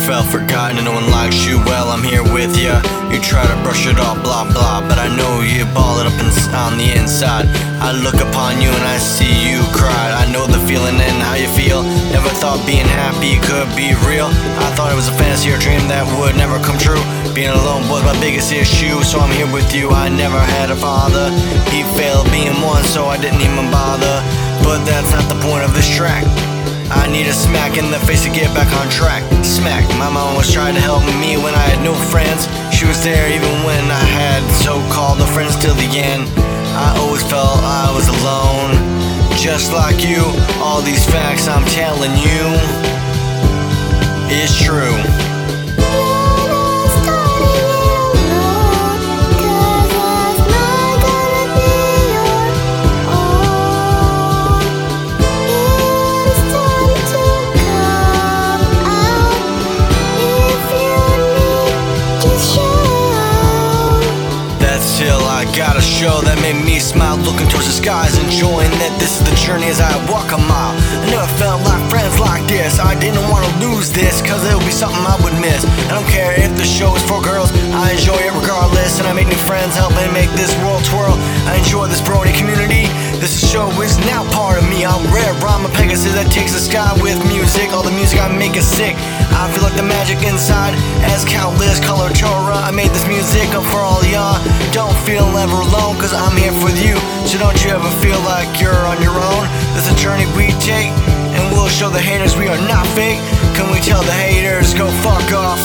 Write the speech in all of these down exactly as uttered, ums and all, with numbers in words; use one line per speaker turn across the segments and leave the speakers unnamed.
felt forgotten and no one likes you. Well, I'm here with ya. You try to brush it off, blah blah, but I know you ball it up in- on the inside. I look upon you and I see you cry. I know the feeling and how you feel. Never thought being happy could be real. I thought it was a fantasy or dream that would never come true. Being alone was my biggest issue, so I'm here with you. I never had a father. He failed being one, so I didn't even bother. But that's not the point of this track. I need a smack in the face to get back on track. Smack. My mom was trying to help me when I had no friends. She was there even when I had so-called no friends till the end. I always felt I was alone, just like you. All these facts I'm telling you is true. Till I got a show that made me smile, looking towards the skies, enjoying that this is the journey as I walk a mile. I never felt like friends like this. I didn't want to lose this, cause it would be something I would miss. I don't care if the show is for girls, I enjoy it regardless. And I make new friends, helping make this world twirl. I enjoy this Brody community. This show is now part of me. I'm rare, I'm a Pegasus that takes the sky with music. All the music I make is sick. I feel like the magic inside as countless color Torah. I made this music up for all y'all. Don't feel ever alone, cause I'm here with you. So don't you ever feel like you're on your own. This is a journey we take, and we'll show the haters we are not fake. Can we tell the haters, go fuck off?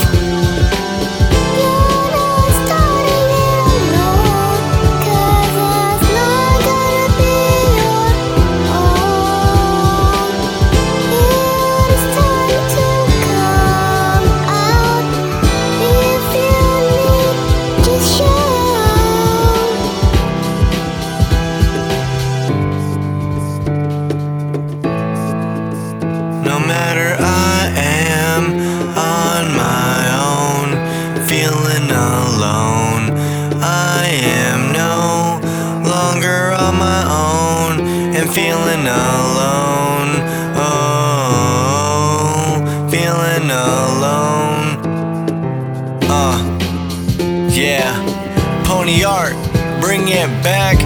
No matter I am on my own, feeling alone. I am no longer on my own and feeling alone. Oh, feeling alone. Uh, yeah, Pony Art, bring it back.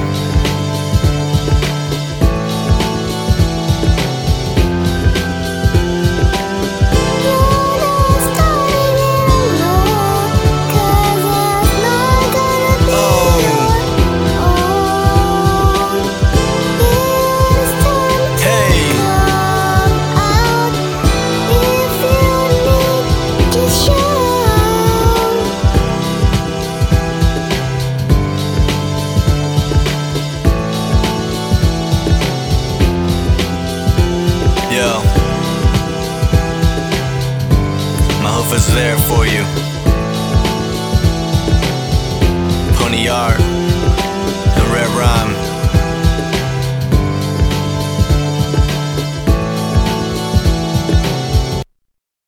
Yo, my hoof is there for you. Pony Art and Red Rhyme.